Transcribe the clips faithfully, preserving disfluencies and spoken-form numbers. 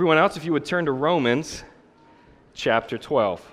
everyone else, if you would turn to Romans chapter twelve.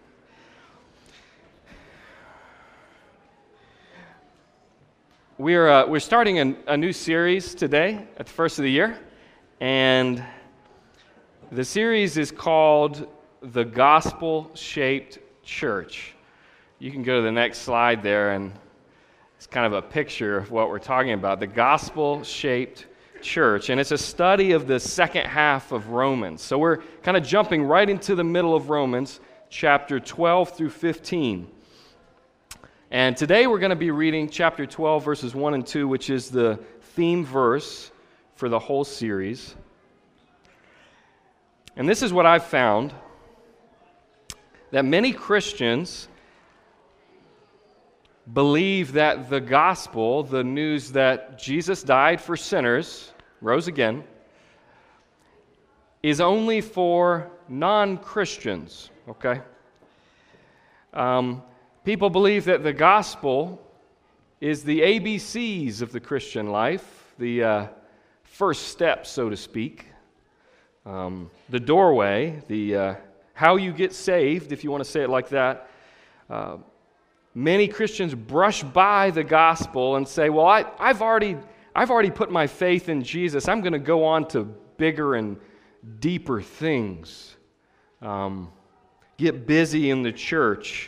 We're uh, we're starting a, a new series today at the first of the year, and the series is called The Gospel-Shaped Church. You can go to the next slide there, and it's kind of a picture of what we're talking about, the Gospel-Shaped Church, and it's a study of the second half of Romans. So we're kind of jumping right into the middle of Romans, chapter twelve through fifteen. And today we're going to be reading chapter twelve, verses one and two, which is the theme verse for the whole series. And this is what I've found, that many Christians believe that the gospel, the news that Jesus died for sinners, rose again, is only for non-Christians, okay? Um, people believe that the gospel is the A B Cs of the Christian life, the uh, first step, so to speak, um, the doorway, the uh, how you get saved, if you want to say it like that. Uh, many Christians brush by the gospel and say, well, I, I've already I've already put my faith in Jesus. I'm going to go on to bigger and deeper things. Um, get busy in the church.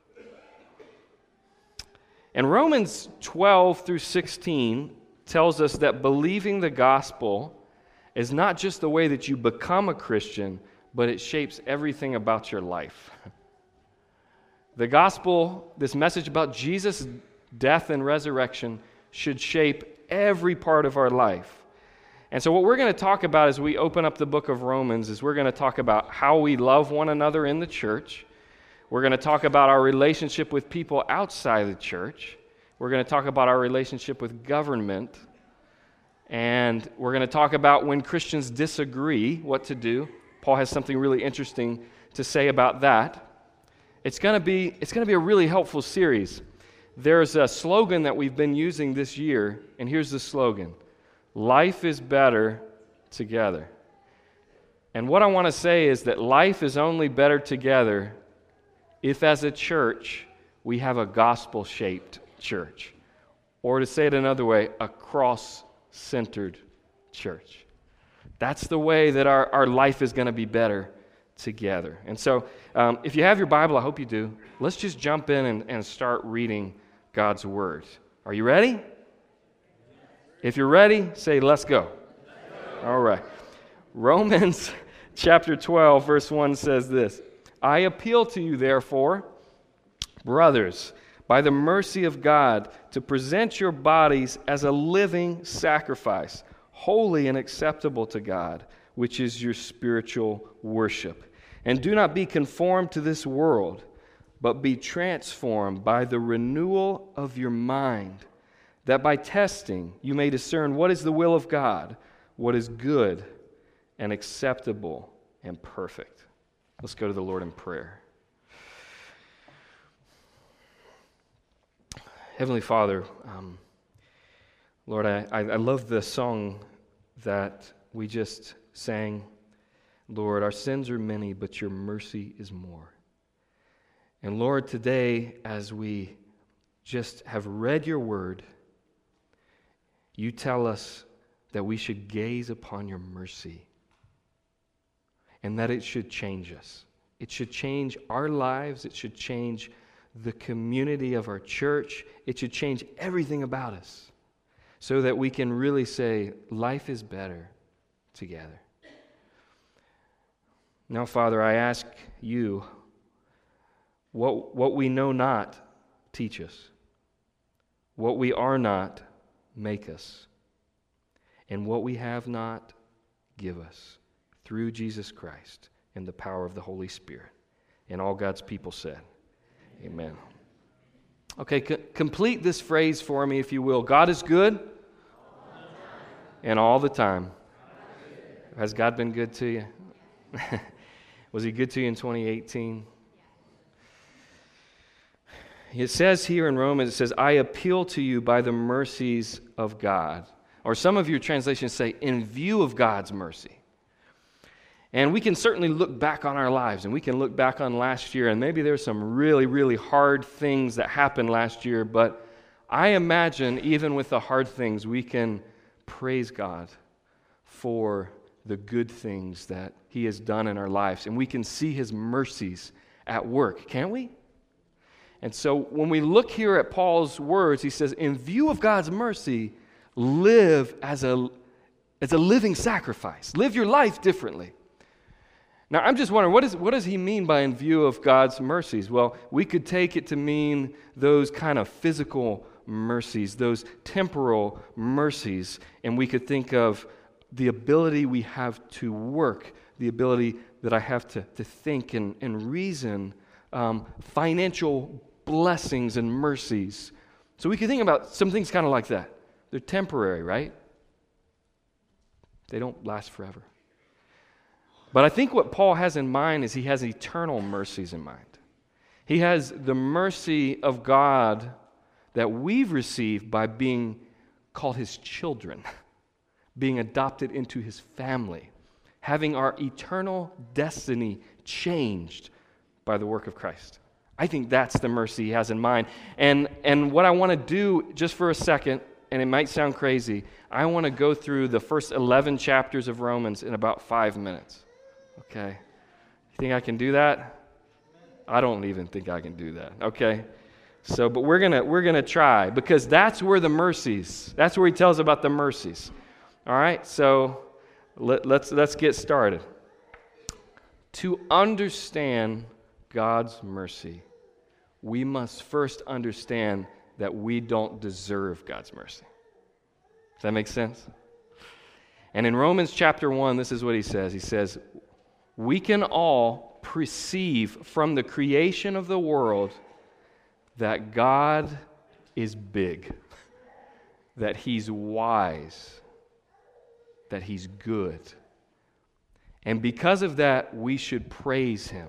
And Romans twelve through sixteen tells us that believing the gospel is not just the way that you become a Christian, but it shapes everything about your life. The gospel, this message about Jesus' death and resurrection, should shape every part of our life. And so what we're going to talk about as we open up the book of Romans is we're going to talk about how we love one another in the church. We're going to talk about our relationship with people outside the church. We're going to talk about our relationship with government. And we're going to talk about when Christians disagree, what to do. Paul has something really interesting to say about that. It's going to be, it's going to be a really helpful series. There's a slogan that we've been using this year, and here's the slogan: life is better together. And what I want to say is that life is only better together if, as a church, we have a gospel-shaped church. Or to say it another way, a cross-centered church. That's the way that our, our life is going to be better together. And so, um, if you have your Bible, I hope you do, let's just jump in and, and start reading God's Word. Are you ready? If you're ready, say, let's go. Let's go. All right. Romans chapter twelve, verse one says this: I appeal to you, therefore, brothers, by the mercy of God, to present your bodies as a living sacrifice, holy and acceptable to God, which is your spiritual worship. And do not be conformed to this world, but be transformed by the renewal of your mind, that by testing you may discern what is the will of God, what is good and acceptable and perfect. Let's go to the Lord in prayer. Heavenly Father, um, Lord, I, I love the song that we just sang. Lord, our sins are many, but your mercy is more. And Lord, today, as we just have read your word, you tell us that we should gaze upon your mercy and that it should change us. It should change our lives. It should change the community of our church. It should change everything about us so that we can really say, life is better together. Now, Father, I ask you, what, what we know not, teach us. What we are not, make us. And what we have not, give us. Through Jesus Christ and the power of the Holy Spirit. And all God's people said, amen. Okay, co- complete this phrase for me, if you will. God is good and all the time. Has God been good to you? Was he good to you in twenty eighteen? It says here in Romans, it says, I appeal to you by the mercies of God. Or some of your translations say, in view of God's mercy. And we can certainly look back on our lives, and we can look back on last year, and maybe there's some really, really hard things that happened last year, but I imagine even with the hard things, we can praise God for the good things that He has done in our lives, and we can see His mercies at work, can't we? And so when we look here at Paul's words, he says, in view of God's mercy, live as a, as a living sacrifice. Live your life differently. Now, I'm just wondering, what, is, what does he mean by in view of God's mercies? Well, we could take it to mean those kind of physical mercies, those temporal mercies, and we could think of the ability we have to work, the ability that I have to, to think and, and reason, um, financial blessings and mercies. So we could think about some things kind of like that. They're temporary, right? They don't last forever. But I think what Paul has in mind is he has eternal mercies in mind. He has the mercy of God that we've received by being called His children, being adopted into His family, having our eternal destiny changed by the work of Christ. I think that's the mercy He has in mind. And, and what I want to do just for a second, and it might sound crazy, I want to go through the first eleven chapters of Romans in about five minutes. Okay? You think I can do that? I don't even think I can do that. Okay? So, but we're gonna we're gonna try, because that's where the mercies, that's where he tells about the mercies. All right? So let, let's let's get started. To understand God's mercy, we must first understand that we don't deserve God's mercy. Does that make sense? And in Romans chapter one, this is what he says. He says, we can all perceive from the creation of the world that God is big, that He's wise, that He's good. And because of that, we should praise Him.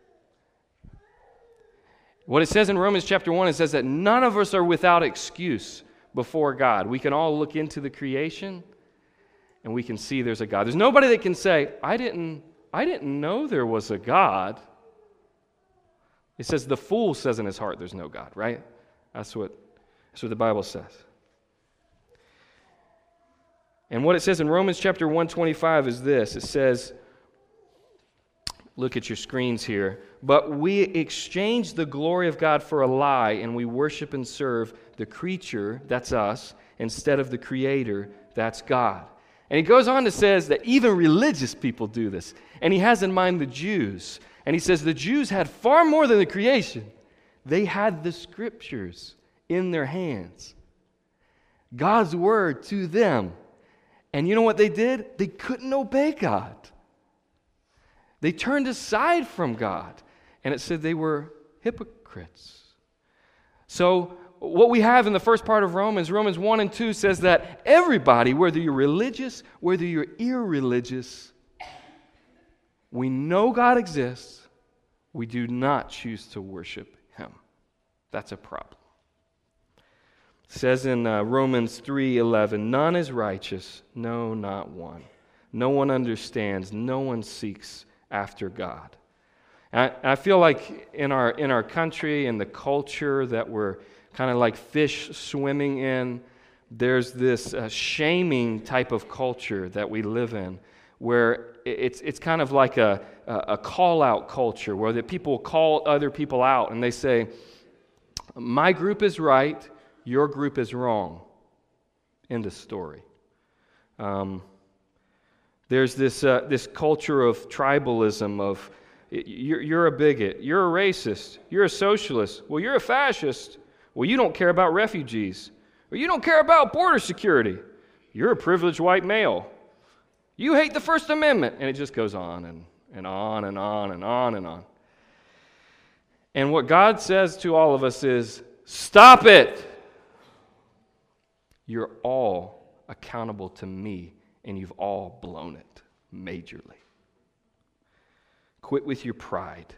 What it says in Romans chapter one, it says that none of us are without excuse before God. We can all look into the creation and we can see there's a God. There's nobody that can say, I didn't, I didn't know there was a God. It says the fool says in his heart there's no God, right? That's what, that's what the Bible says. And what it says in Romans chapter one twenty-five is this. It says, look at your screens here. But we exchange the glory of God for a lie, and we worship and serve the creature, that's us, instead of the Creator, that's God. And he goes on to says that even religious people do this. And he has in mind the Jews. And he says the Jews had far more than the creation. They had the Scriptures in their hands. God's Word to them. And you know what they did? They couldn't obey God. They turned aside from God. And it said they were hypocrites. So what we have in the first part of Romans, Romans one and two, says that everybody, whether you're religious, whether you're irreligious, we know God exists. We do not choose to worship Him. That's a problem. It says in uh, Romans three eleven, none is righteous, no, not one. No one understands, no one seeks after God. And I, I feel like in our in our country and the culture that we're kind of like fish swimming in, there's this uh, shaming type of culture that we live in, where it's it's kind of like a a call out culture, where the people call other people out and they say, "My group is right, your group is wrong." End of story. Um, there's this uh, this culture of tribalism of you're, you're a bigot, you're a racist, you're a socialist, well, you're a fascist, well, you don't care about refugees, or you don't care about border security, you're a privileged white male, you hate the First Amendment, and it just goes on and, and on and on and on and on. And what God says to all of us is, stop it! You're all accountable to me, and you've all blown it majorly. Quit with your pride.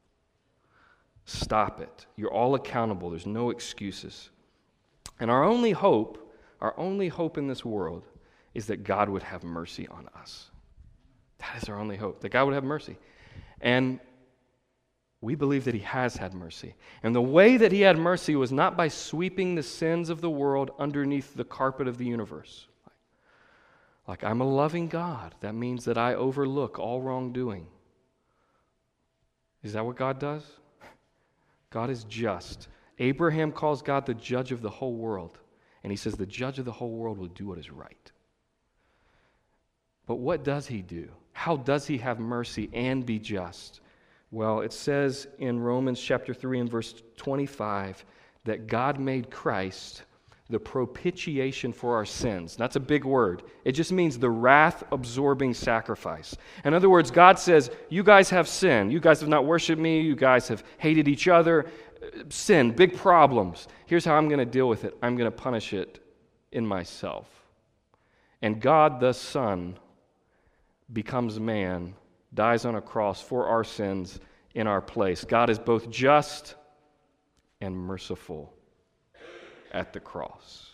Stop it. You're all accountable. There's no excuses. And our only hope, our only hope in this world is that God would have mercy on us. That is our only hope, that God would have mercy. And we believe that he has had mercy. And the way that he had mercy was not by sweeping the sins of the world underneath the carpet of the universe. Like, I'm a loving God. That means that I overlook all wrongdoing. Is that what God does? God is just. Abraham calls God the judge of the whole world. And he says the judge of the whole world will do what is right. But what does he do? How does he have mercy and be just? Well, it says in Romans chapter three and verse twenty-five that God made Christ the propitiation for our sins. That's a big word. It just means the wrath-absorbing sacrifice. In other words, God says, you guys have sin. You guys have not worshiped me. You guys have hated each other. Sin, big problems. Here's how I'm going to deal with it. I'm going to punish it in myself. And God the Son becomes man, dies on a cross for our sins in our place. God is both just and merciful at the cross.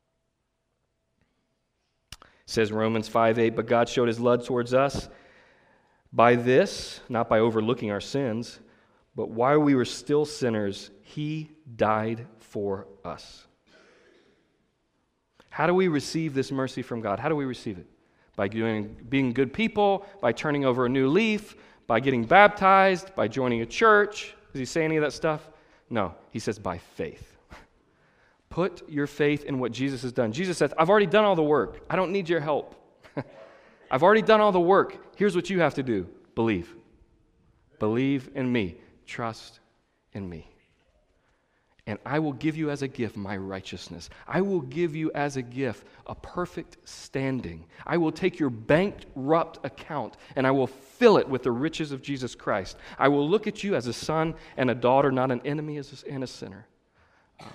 It says Romans five eight, but God showed his love towards us by this, not by overlooking our sins, but while we were still sinners, he died for us. How do we receive this mercy from God? How do we receive it? By doing, being good people, by turning over a new leaf, by getting baptized, by joining a church. Does he say any of that stuff? No. He says by faith. Put your faith in what Jesus has done. Jesus says, I've already done all the work. I don't need your help. I've already done all the work. Here's what you have to do. Believe. Believe in me. Trust in me. And I will give you as a gift my righteousness. I will give you as a gift a perfect standing. I will take your bankrupt account and I will fill it with the riches of Jesus Christ. I will look at you as a son and a daughter, not an enemy and a sinner. Um,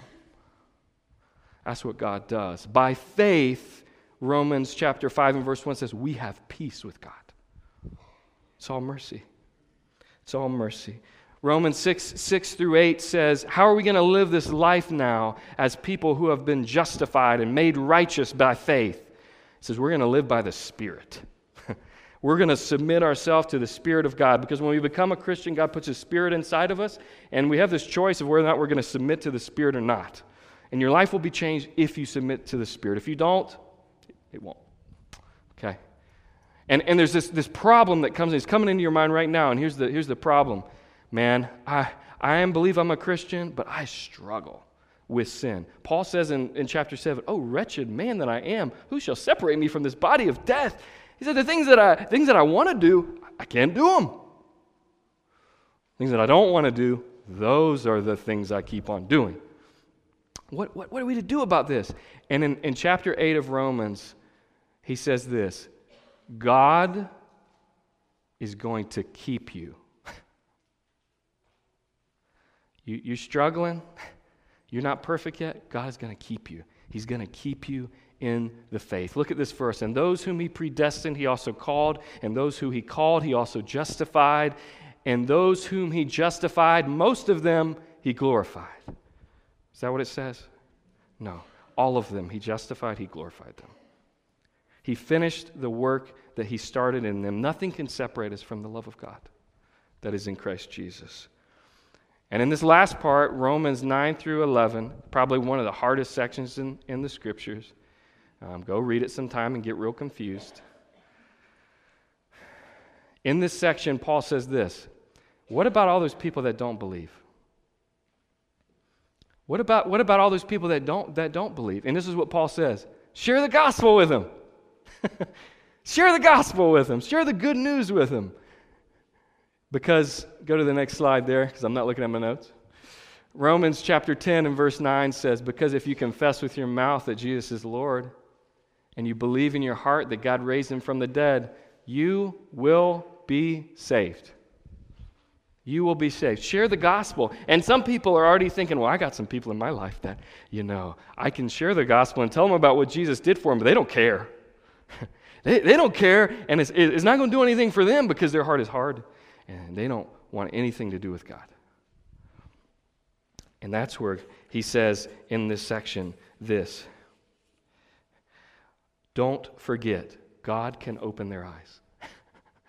that's what God does. By faith, Romans chapter five and verse one says, we have peace with God. It's all mercy. It's all mercy. Romans six, six through eight says, how are we going to live this life now as people who have been justified and made righteous by faith? It says, we're going to live by the Spirit. We're going to submit ourselves to the Spirit of God, because when we become a Christian, God puts His Spirit inside of us, and we have this choice of whether or not we're going to submit to the Spirit or not. And your life will be changed if you submit to the Spirit. If you don't, it won't. Okay? And and there's this, this problem that comes in. It's coming into your mind right now, and here's the here's the problem. Man, I I am believe I'm a Christian, but I struggle with sin. Paul says in, in chapter seven, oh, wretched man that I am, who shall separate me from this body of death? He said, the things that I things that I want to do, I can't do them. Things that I don't want to do, those are the things I keep on doing. What, what, what are we to do about this? And in, in chapter eight of Romans, he says this, God is going to keep you. you you're struggling? You're not perfect yet? God is going to keep you. He's going to keep you in the faith. Look at this verse. And those whom he predestined, he also called. And those who he called, he also justified. And those whom he justified, most of them he glorified. Is that what it says? No. All of them he justified, he glorified them. He finished the work that he started in them. Nothing can separate us from the love of God that is in Christ Jesus. And in this last part, Romans nine through eleven, probably one of the hardest sections in, in the Scriptures. Um, go read it sometime and get real confused. In this section, Paul says this, what about all those people that don't believe? What about, what about all those people that don't, that don't believe? And this is what Paul says, share the gospel with them. Share the gospel with them. Share the good news with them. Because, go to the next slide there, because I'm not looking at my notes. Romans chapter ten and verse nine says, because if you confess with your mouth that Jesus is Lord, and you believe in your heart that God raised him from the dead, you will be saved. You will be saved. Share the gospel. And some people are already thinking, well, I got some people in my life that, you know, I can share the gospel and tell them about what Jesus did for them, but they don't care. they, they don't care, and it's, it's not going to do anything for them because their heart is hard, and they don't want anything to do with God. And that's where he says in this section this. Don't forget, God can open their eyes.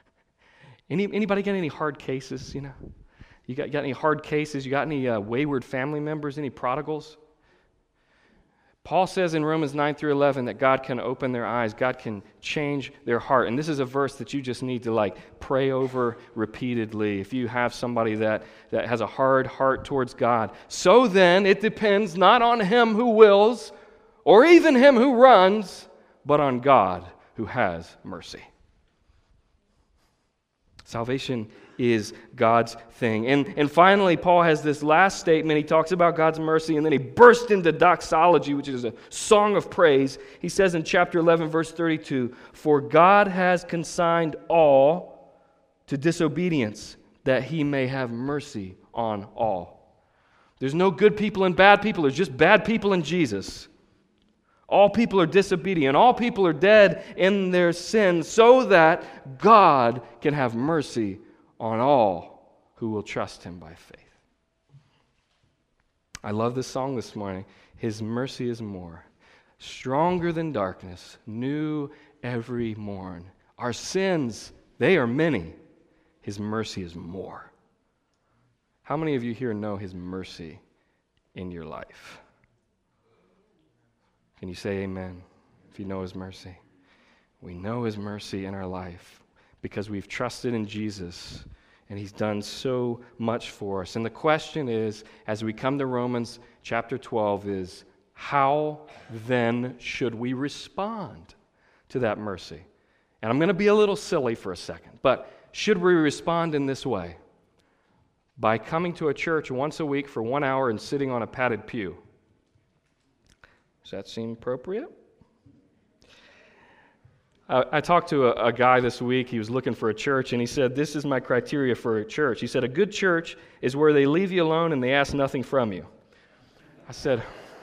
Any, anybody got any hard cases, you know? You got, got any hard cases? You got any uh, wayward family members, any prodigals? Paul says in Romans nine through eleven that God can open their eyes, God can change their heart. And this is a verse that you just need to like pray over repeatedly if you have somebody that, that has a hard heart towards God. So then it depends not on him who wills or even him who runs, but on God who has mercy. Salvation is God's thing. And, and finally, Paul has this last statement. He talks about God's mercy, and then he bursts into doxology, which is a song of praise. He says in chapter eleven, verse thirty-two, "For God has consigned all to disobedience, that he may have mercy on all." There's no good people and bad people. There's just bad people in Jesus. All people are disobedient. All people are dead in their sins so that God can have mercy on all who will trust him by faith. I love this song this morning. His mercy is more, stronger than darkness, new every morn. Our sins, they are many. His mercy is more. How many of you here know his mercy in your life? Can you say amen if you know his mercy? We know his mercy in our life because we've trusted in Jesus and he's done so much for us. And the question is, as we come to Romans chapter twelve, is how then should we respond to that mercy? And I'm going to be a little silly for a second, but should we respond in this way? By coming to a church once a week for one hour and sitting on a padded pew? Does that seem appropriate? I, I talked to a, a guy this week. He was looking for a church, and he said, "This is my criteria for a church." He said, "A good church is where they leave you alone and they ask nothing from you." I said,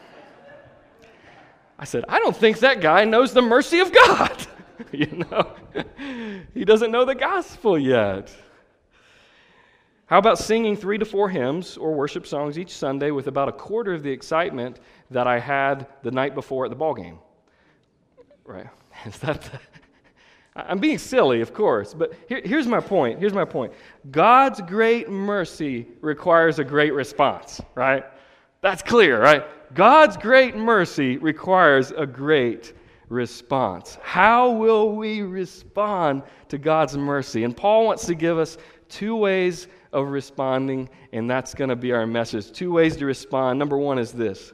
I said, I don't think that guy knows the mercy of God. You know, he doesn't know the gospel yet. How about singing three to four hymns or worship songs each Sunday with about a quarter of the excitement that I had the night before at the ball game? Right? Is that the, I'm being silly, of course, but here, here's my point. Here's my point. God's great mercy requires a great response, right? That's clear, right? God's great mercy requires a great response. How will we respond to God's mercy? And Paul wants to give us two ways of responding, and that's going to be our message. Two ways to respond. Number one is this: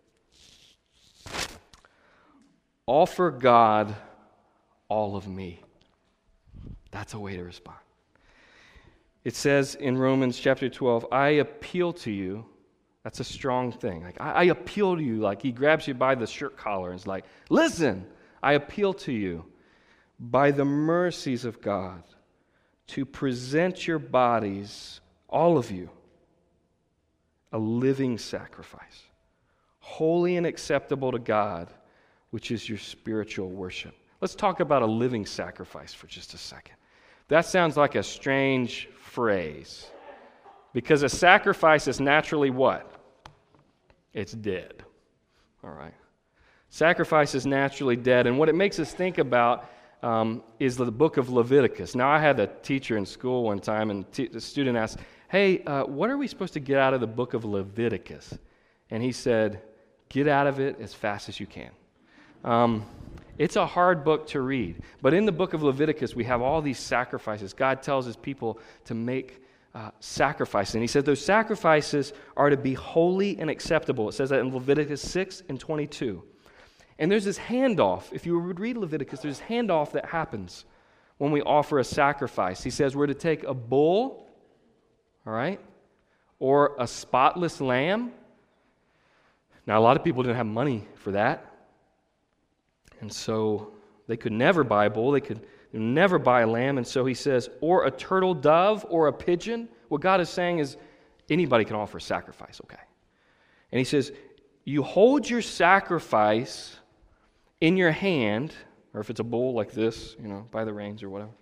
offer God all of me. That's a way to respond. It says in Romans chapter twelve, "I appeal to you." That's a strong thing. Like, I, I appeal to you. Like, he grabs you by the shirt collar and is like, "Listen, I appeal to you by the mercies of God to present your bodies, all of you, a living sacrifice, holy and acceptable to God, which is your spiritual worship." Let's talk about a living sacrifice for just a second. That sounds like a strange phrase, because a sacrifice is naturally what? It's dead. All right. Sacrifice is naturally dead, and what it makes us think about um, is the book of Leviticus. Now, I had a teacher in school one time, and t- the student asked, "Hey, uh, what are we supposed to get out of the book of Leviticus?" And he said, "Get out of it as fast as you can." Um, it's a hard book to read, but in the book of Leviticus, we have all these sacrifices. God tells his people to make uh, sacrifices, and he said those sacrifices are to be holy and acceptable. It says that in Leviticus six and twenty-two. And there's this handoff. If you would read Leviticus, there's this handoff that happens when we offer a sacrifice. He says we're to take a bull, all right, or a spotless lamb. Now, a lot of people didn't have money for that, and so they could never buy a bull. They could never buy a lamb, and so he says, or a turtle dove or a pigeon. What God is saying is anybody can offer a sacrifice, okay? And he says, you hold your sacrifice in your hand, or if it's a bull like this, you know, by the reins or whatever,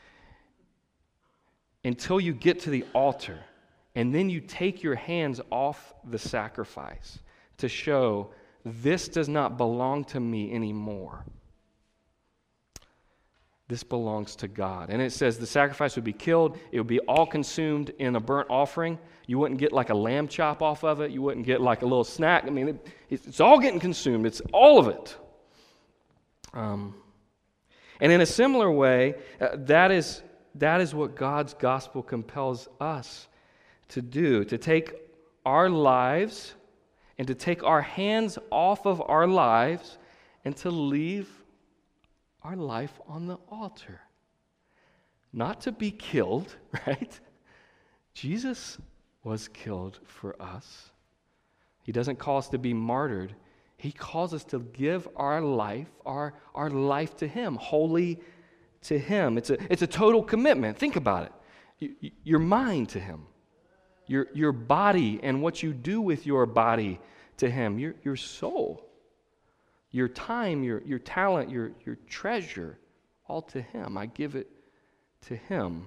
until you get to the altar, and then you take your hands off the sacrifice to show this does not belong to me anymore. This belongs to God. And it says the sacrifice would be killed. It would be all consumed in a burnt offering. You wouldn't get like a lamb chop off of it. You wouldn't get like a little snack. I mean, it, it's all getting consumed. It's all of it. Um, and in a similar way, uh, that is that is what God's gospel compels us to do, to take our lives and to take our hands off of our lives and to leave our life on the altar. Not to be killed, right? Jesus was killed for us. He doesn't call us to be martyred. He calls us to give our life, our, our life to Him, wholly to Him. It's a, it's a total commitment. Think about it. You, your mind to Him. Your, your body and what you do with your body to Him. Your, your soul. Your time, your, your talent, your, your treasure, all to Him. I give it to Him.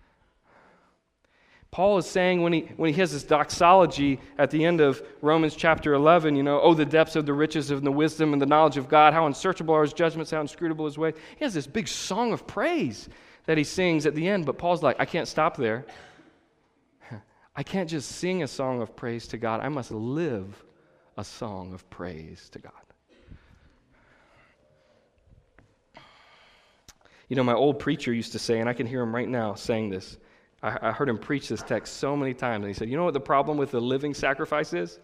Paul is saying when he when he has this doxology at the end of Romans chapter eleven, you know, oh, the depths of the riches of the wisdom and the knowledge of God, how unsearchable are His judgments, how inscrutable His ways. He has this big song of praise that he sings at the end, but Paul's like, I can't stop there. I can't just sing a song of praise to God. I must live a song of praise to God. You know, my old preacher used to say, and I can hear him right now saying this, I heard him preach this text so many times, and he said, you know what the problem with the living sacrifice is?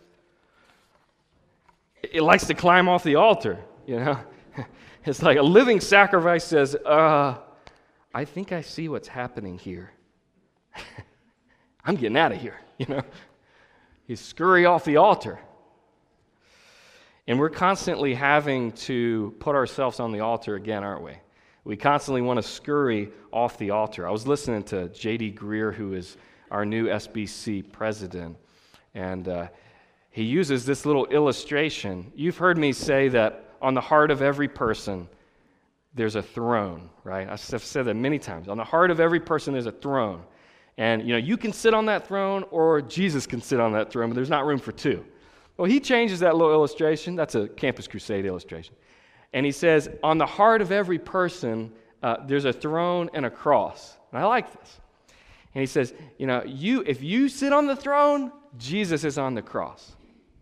It likes to climb off the altar, you know? It's like a living sacrifice says, uh, I think I see what's happening here. I'm getting out of here, you know? You scurry off the altar. And we're constantly having to put ourselves on the altar again, aren't we? We constantly want to scurry off the altar. I was listening to J D Greer, who is our new S B C president, and uh, he uses this little illustration. You've heard me say that on the heart of every person, there's a throne, right? I've said that many times. On the heart of every person, there's a throne. And, you know, you can sit on that throne or Jesus can sit on that throne, but there's not room for two. Well, he changes that little illustration. That's a Campus Crusade illustration. And he says, on the heart of every person, uh, there's a throne and a cross. And I like this. And he says, you know, you if you sit on the throne, Jesus is on the cross.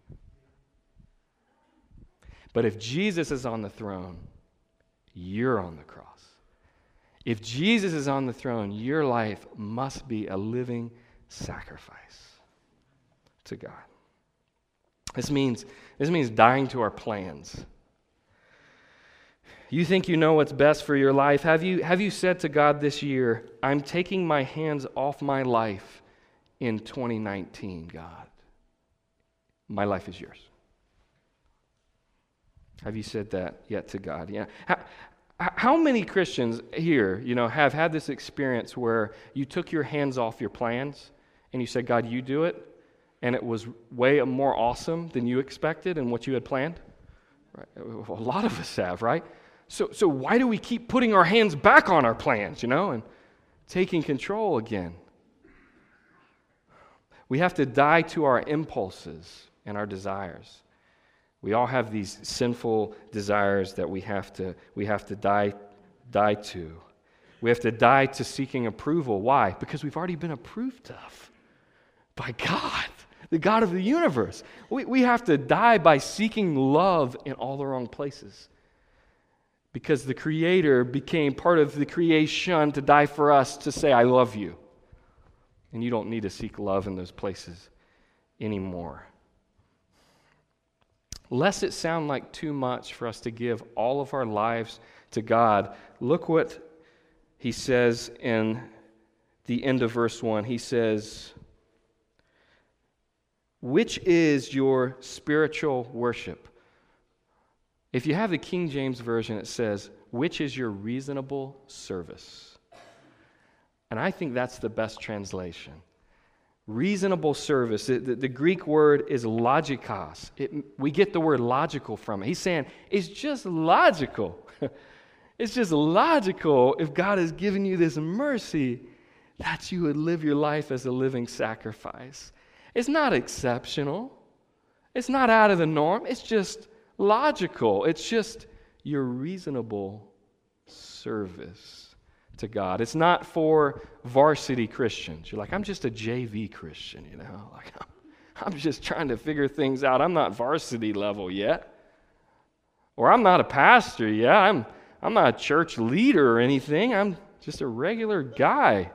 But if Jesus is on the throne, you're on the cross. If Jesus is on the throne, your life must be a living sacrifice to God. This means, this means dying to our plans. You think you know what's best for your life? Have you, have you said to God this year, I'm taking my hands off my life in twenty nineteen, God. My life is yours. Have you said that yet to God? Yeah. How, how many Christians here, you know, have had this experience where you took your hands off your plans and you said, God, you do it, and it was way more awesome than you expected and what you had planned? Right? A lot of us have, right? So so why do we keep putting our hands back on our plans, you know, and taking control again? We have to die to our impulses and our desires. We all have these sinful desires that we have to we have to die die to. We have to die to seeking approval. Why? Because we've already been approved of by God, the God of the universe. We we have to die by seeking love in all the wrong places. Because the Creator became part of the creation to die for us, to say, I love you. And you don't need to seek love in those places anymore. Lest it sound like too much for us to give all of our lives to God, look what he says in the end of verse one. He says, which is your spiritual worship? If you have the King James Version, it says, which is your reasonable service? And I think that's the best translation. Reasonable service. The, the, the Greek word is logikos. It, we get the word logical from it. He's saying it's just logical. It's just logical if God has given you this mercy that you would live your life as a living sacrifice. It's not exceptional. It's not out of the norm. It's just logical. It's just your reasonable service to God. It's not for varsity Christians. You're like, I'm just a J V Christian, you know? Like, I'm just trying to figure things out. I'm not varsity level yet. Or I'm not a pastor yet. I'm, I'm not a church leader or anything. I'm just a regular guy.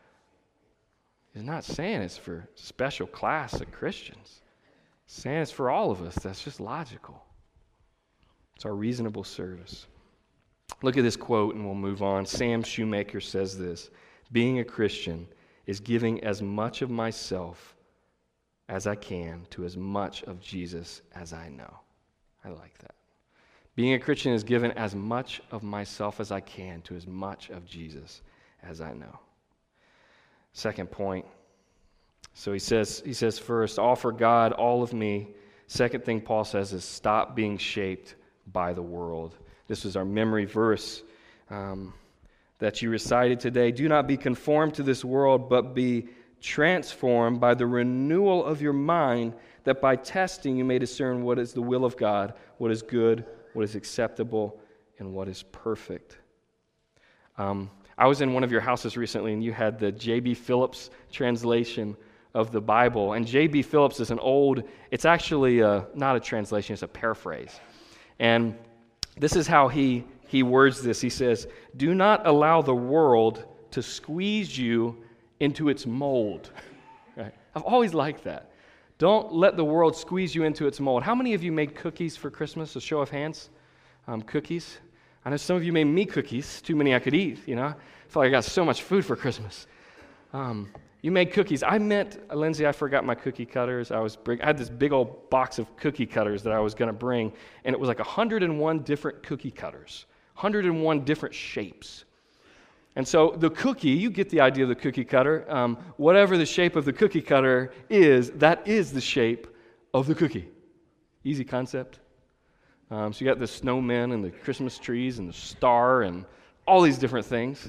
He's not saying it's for a special class of Christians. He's saying it's for all of us. That's just logical. It's our reasonable service. Look at this quote and we'll move on. Sam Shoemaker says this: being a Christian is giving as much of myself as I can to as much of Jesus as I know. I like that. Being a Christian is giving as much of myself as I can to as much of Jesus as I know. Second point. So he says, he says first, offer God all of me. Second thing Paul says is stop being shaped by the world. This was our memory verse um, that you recited today. Do not be conformed to this world, but be transformed by the renewal of your mind, that by testing you may discern what is the will of God, what is good, what is acceptable, and what is perfect. Um, I was in one of your houses recently, and you had the J B Phillips translation of the Bible. And J B Phillips is an old, it's actually a, not a translation, it's a paraphrase. And this is how he, he words this. He says, do not allow the world to squeeze you into its mold. Right? I've always liked that. Don't let the world squeeze you into its mold. How many of you made cookies for Christmas? A show of hands. Um, cookies. I know some of you made me cookies. Too many I could eat, you know. I feel like I got so much food for Christmas. Um, you made cookies. I meant, Lindsay, I forgot my cookie cutters. I was bring, I had this big old box of cookie cutters that I was going to bring, and it was like one hundred one different cookie cutters, one hundred one different shapes. And so the cookie, you get the idea of the cookie cutter. Um, whatever the shape of the cookie cutter is, that is the shape of the cookie. Easy concept. Um, so you got the snowmen and the Christmas trees and the star and all these different things.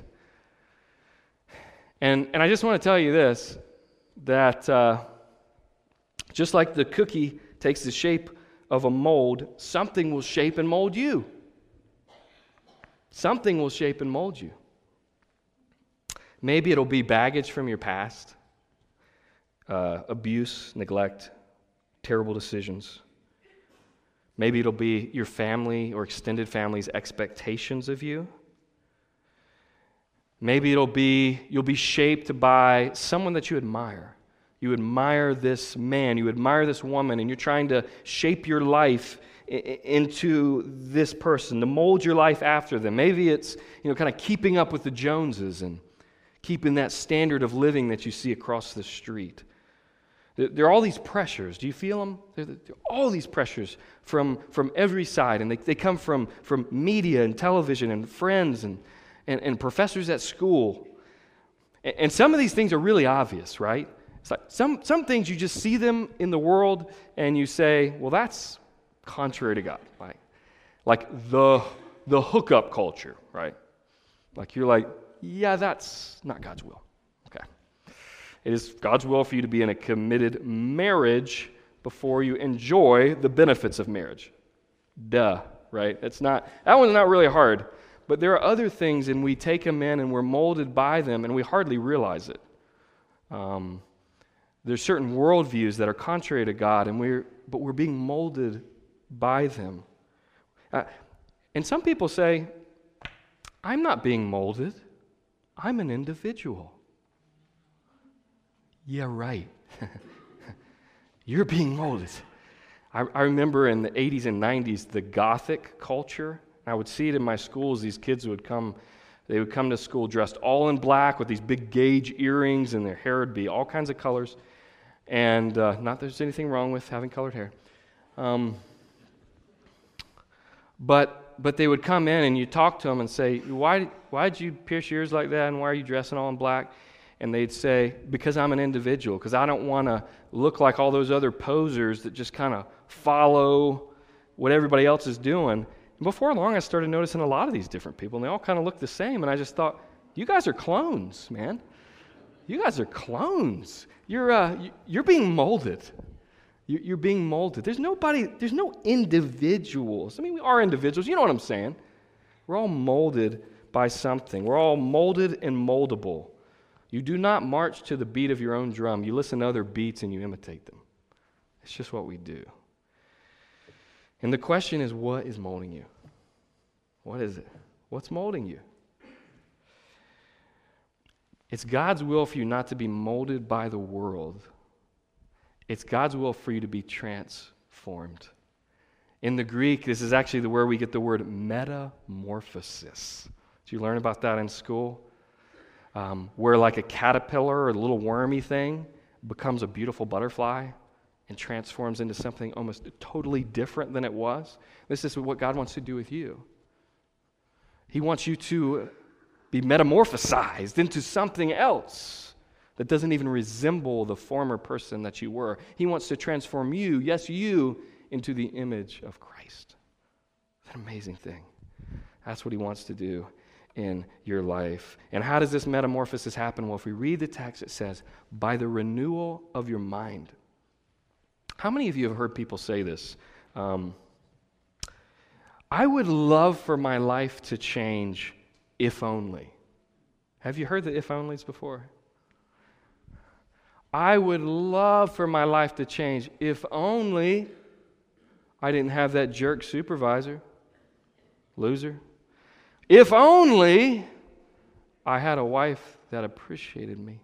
And and I just want to tell you this, that uh, just like the cookie takes the shape of a mold, something will shape and mold you. Something will shape and mold you. Maybe it'll be baggage from your past, uh, abuse, neglect, terrible decisions. Maybe it'll be your family or extended family's expectations of you. Maybe it'll be, you'll be shaped by someone that you admire. You admire this man, you admire this woman, and you're trying to shape your life I- into this person, to mold your life after them. Maybe it's, you know, kind of keeping up with the Joneses and keeping that standard of living that you see across the street. There, there are all these pressures. Do you feel them? There, there are all these pressures from, from every side, and they, they come from, from media and television and friends and And, and professors at school. And, and some of these things are really obvious, right? It's like some, some things you just see them in the world and you say, well, that's contrary to God. Like, like the, the hookup culture, right? Like you're like, yeah, that's not God's will. Okay. It is God's will for you to be in a committed marriage before you enjoy the benefits of marriage. Duh, right? It's not, that one's not really hard. But there are other things, and we take them in, and we're molded by them, and we hardly realize it. Um, there's certain worldviews that are contrary to God, and we're but we're being molded by them. Uh, and some people say, "I'm not being molded. I'm an individual." Yeah, right. You're being molded. I, I remember in the eighties and nineties, the Gothic culture. I would see it in my schools. These kids would come, they would come to school dressed all in black with these big gauge earrings, and their hair would be all kinds of colors. And uh, not that there's anything wrong with having colored hair. Um, but but they would come in, and you talk to them and say, why why did you pierce your ears like that, and why are you dressing all in black? And they'd say, because I'm an individual, because I don't want to look like all those other posers that just kind of follow what everybody else is doing. And before long, I started noticing a lot of these different people, and they all kind of look the same, and I just thought, you guys are clones, man. You guys are clones. You're uh, you're being molded. You're being molded. There's nobody, there's no individuals. I mean, we are individuals. You know what I'm saying. We're all molded by something. We're all molded and moldable. You do not march to the beat of your own drum. You listen to other beats and you imitate them. It's just what we do. And the question is, what is molding you? What is it? What's molding you? It's God's will for you not to be molded by the world. It's God's will for you to be transformed. In the Greek, this is actually the where we get the word metamorphosis. Did you learn about that in school? Um, where like a caterpillar or a little wormy thing becomes a beautiful butterfly and transforms into something almost totally different than it was. This is what God wants to do with you. He wants you to be metamorphosized into something else that doesn't even resemble the former person that you were. He wants to transform you, yes, you, into the image of Christ. It's an amazing thing. That's what he wants to do in your life. And how does this metamorphosis happen? Well, if we read the text, it says, by the renewal of your mind. How many of you have heard people say this? Um, I would love for my life to change if only. Have you heard the if onlys before? I would love for my life to change if only I didn't have that jerk supervisor, loser. If only I had a wife that appreciated me.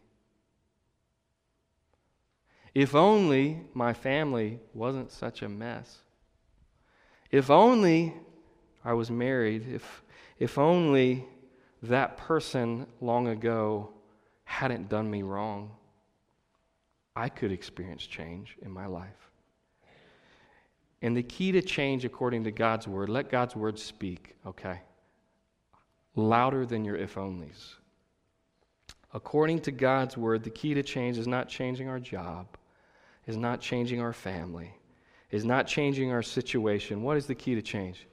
If only my family wasn't such a mess. If only I was married. If, if only that person long ago hadn't done me wrong, I could experience change in my life. And the key to change according to God's word, let God's word speak, okay? Louder than your if-onlys. According to God's word, the key to change is not changing our job, is not changing our family, is not changing our situation. What is the key to change?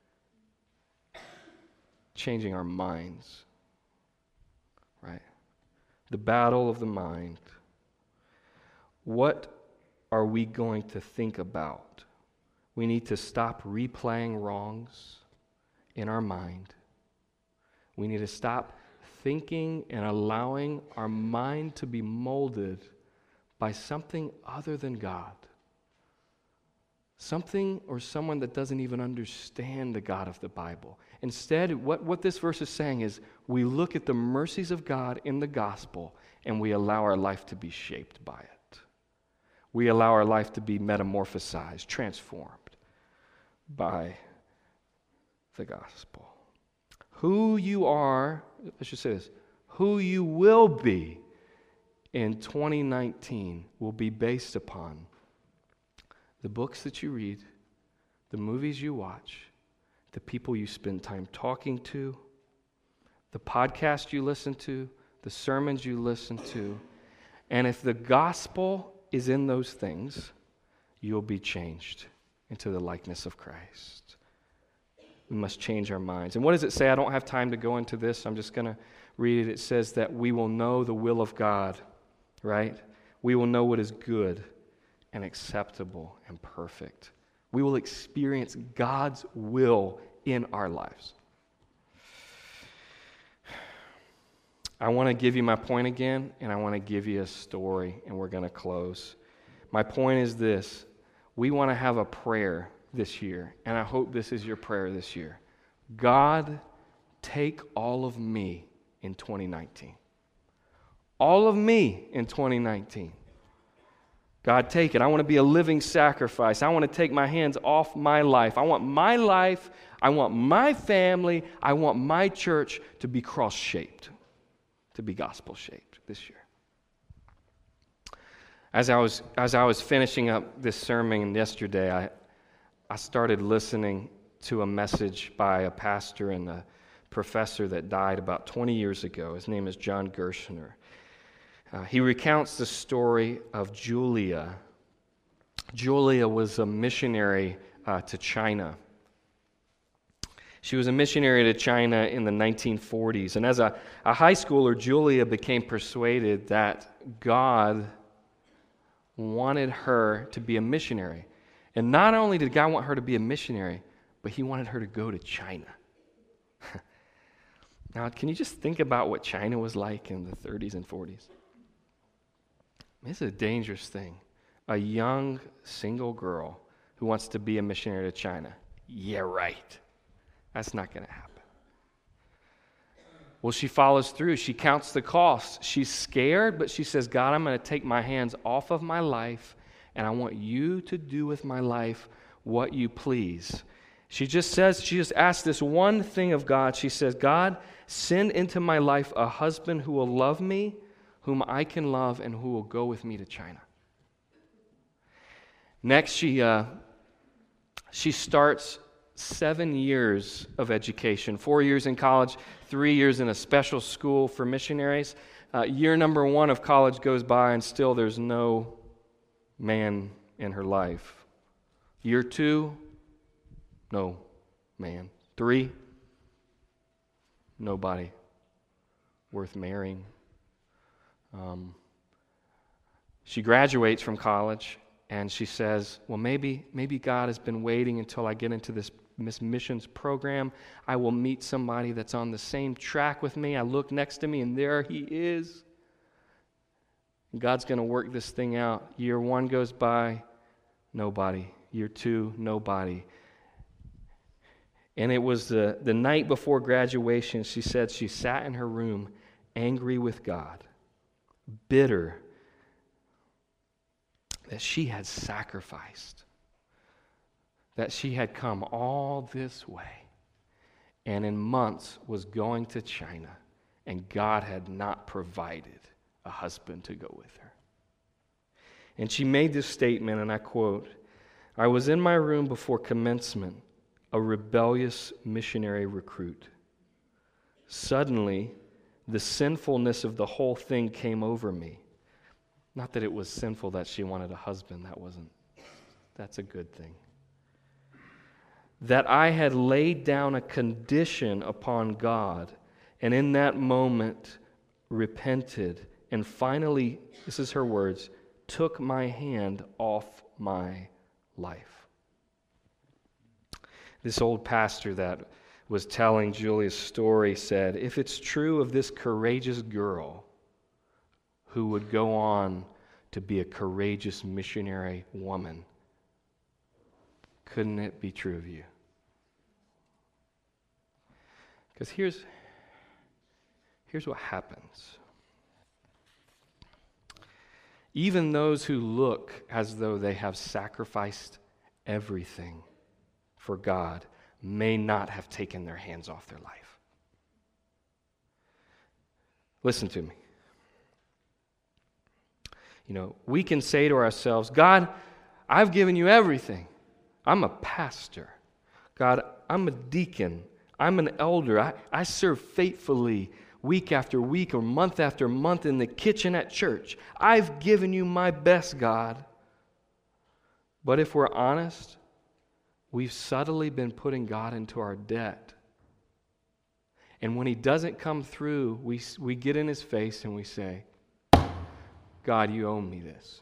Changing our minds, right? The battle of the mind. What are we going to think about? We need to stop replaying wrongs in our mind. We need to stop thinking and allowing our mind to be molded by something other than God. Something or someone that doesn't even understand the God of the Bible. Instead, what, what this verse is saying is we look at the mercies of God in the gospel and we allow our life to be shaped by it. We allow our life to be metamorphosized, transformed by the gospel. Who you are, I should say this, who you will be in twenty nineteen will be based upon the books that you read, the movies you watch, the people you spend time talking to, the podcast you listen to, the sermons you listen to. And if the gospel is in those things, you'll be changed into the likeness of Christ. We must change our minds. And what does it say? I don't have time to go into this. I'm just going to read it. It says that we will know the will of God, right? We will know what is good and acceptable and perfect. We will experience God's will in our lives. I want to give you my point again, and I want to give you a story, and we're going to close. My point is this. We want to have a prayer this year, and I hope this is your prayer this year. God, take all of me in twenty nineteen. All of me in twenty nineteen. God, take it. I want to be a living sacrifice. I want to take my hands off my life. I want my life, I want my family, I want my church to be cross-shaped, to be gospel-shaped this year. As I was as I was finishing up this sermon yesterday, I I started listening to a message by a pastor and a professor that died about twenty years ago. His name is John Gershner. Uh, he recounts the story of Julia. Julia was a missionary uh, to China. She was a missionary to China in the nineteen forties. And as a, a high schooler, Julia became persuaded that God wanted her to be a missionary. And not only did God want her to be a missionary, but he wanted her to go to China. Now, can you just think about what China was like in the thirties and forties? This is a dangerous thing. A young single girl who wants to be a missionary to China. Yeah, right. That's not going to happen. Well, she follows through. She counts the costs. She's scared, but she says, God, I'm going to take my hands off of my life, and I want you to do with my life what you please. She just says, she just asks this one thing of God. She says, God, send into my life a husband who will love me, whom I can love, and who will go with me to China. Next, she uh, she starts seven years of education, four years in college, three years in a special school for missionaries. Uh, year number one of college goes by, and still there's no man in her life. Year two, no man. Three, nobody worth marrying. Um, she graduates from college, and she says, well, maybe maybe God has been waiting until I get into this, this missions program. I will meet somebody that's on the same track with me. I look next to me, and there he is. God's going to work this thing out. Year one goes by, nobody. Year two, nobody. And it was the, the night before graduation, she said she sat in her room angry with God, bitter that she had sacrificed, that she had come all this way, and in months was going to China, and God had not provided a husband to go with her. And she made this statement, and I quote, I was in my room before commencement, a rebellious missionary recruit. Suddenly, the sinfulness of the whole thing came over me. Not that it was sinful that she wanted a husband. That wasn't, that's a good thing. That I had laid down a condition upon God, and in that moment repented, and finally, this is her words, took my hand off my life. This old pastor that was telling Julia's story said, if it's true of this courageous girl who would go on to be a courageous missionary woman, couldn't it be true of you? Because here's, here's what happens. Even those who look as though they have sacrificed everything for God may not have taken their hands off their life. Listen to me. You know, we can say to ourselves, God, I've given you everything. I'm a pastor. God, I'm a deacon. I'm an elder. I, I serve faithfully week after week or month after month in the kitchen at church. I've given you my best, God. But if we're honest, we've subtly been putting God into our debt. And when he doesn't come through, we, we get in his face and we say, God, you owe me this.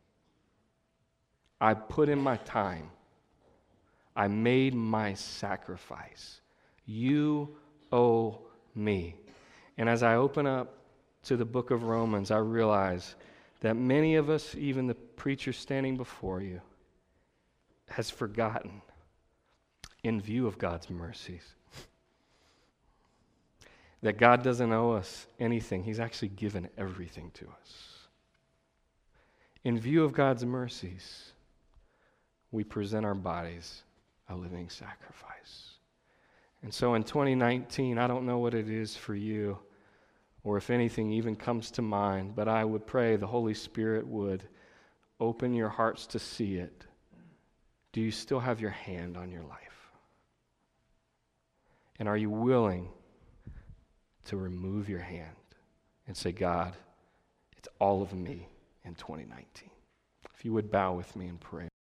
I put in my time. I made my sacrifice. You owe me. And as I open up to the book of Romans, I realize that many of us, even the preacher standing before you, has forgotten, in view of God's mercies, that God doesn't owe us anything. He's actually given everything to us. In view of God's mercies, we present our bodies a living sacrifice. And so in twenty nineteen, I don't know what it is for you, or if anything even comes to mind, but I would pray the Holy Spirit would open your hearts to see it. Do you still have your hand on your life? And are you willing to remove your hand and say, God, it's all of me in twenty nineteen? If you would bow with me and pray.